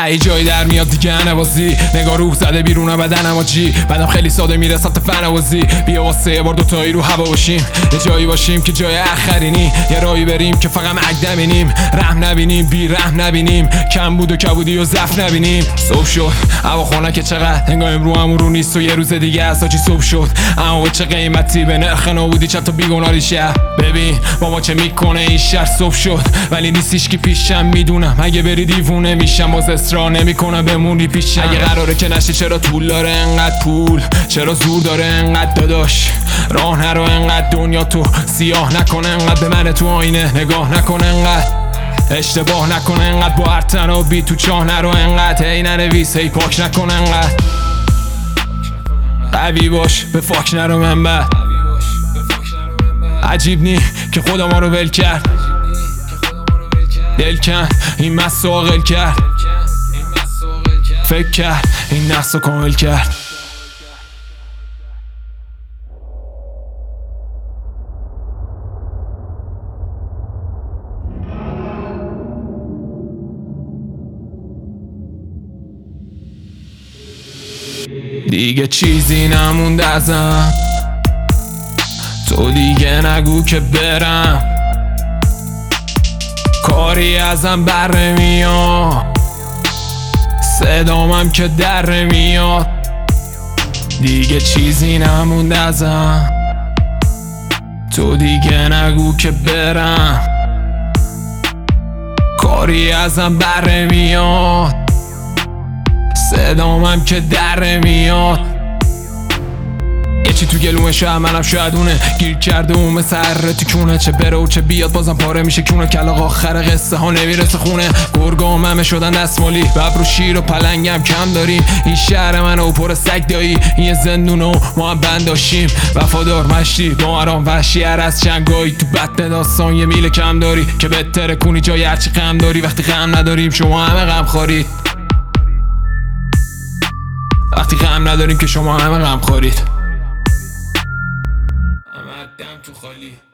ای جایی در میاد دیگه نوازی، نگاه روح زده بیرون بدنم آجی، بعدم خیلی ساده میره سمت فنوازی. بیا واسه یه بار دوتایی رو هوا باشیم، یه جایی باشیم که جای آخرینی، یه راهی بریم که فقط مگ نبینیم، رحم نبینیم، بی رحم نبینیم، کم بود و کبودی و ضعف نبینیم. صبح شد هوا خنک چقدر، انگار امرو همون رو نیست و یه روز دیگه است آجی. صبح شد اما به چه قیمتی، به نرخ نابودی چند تا بیگناری شهر. ببین با ما چه میکنه این شهر. صبح شد ولی نیستیش که پیشم، میدونم اگه بری دیوونه میشم، باز اصرار نمیکنم بمونی پیشم. اگه قراره که نشه چرا طول داره انقدر پول، چرا زور داره انقدر داداش، راه نرو انقدر دنیا تو سیاه نکنه انقدر، به من تو آینه نگاه نکنه انقدر، اشتباه نکنه انقدر، با هر تنابی تو چاه نرو انقدر، هی ننویس هی پاک نکنه انقدر، قوی باش به فاک نرو منبع. عجیب نی که خدا ما رو ول کرد، دل کن این مسو عاقل کرد، فکر کرد این نسو کامل کرد. دیگه چیزی نمونده ازم، تو دیگه نگو که برم، کاری ازم بر نمیاد، صدامم که در نمیاد. دیگه چیزی نمونده ازم، تو دیگه نگو که برم، کاری ازم بر نمیاد، صدامم که در نمیاد. یه چی تو گلومشه منم شاید اونه، گیر کرده اون مثل تیکونه، چه بره و چه بیاد بازم پاره میشه کونه، کلاغ آخر قصه ها نمیرسه خونه. گرگام همه شدن دستمالی، ببر و شیر و پلنگم کم داریم، این شهر منو پر سگ دایی، این یه زندونو ما هم بند داشتیم، وفادار مشتی با مرام وحشی هر از چنگایی، تو بطن داستان یه میل کم داری که بهتره کنی جای هرچی غم داری، وقتی غم نداریم شما همه غم خورید، وقتی غم نداریم که شما همه غم خورید. دم تو خالی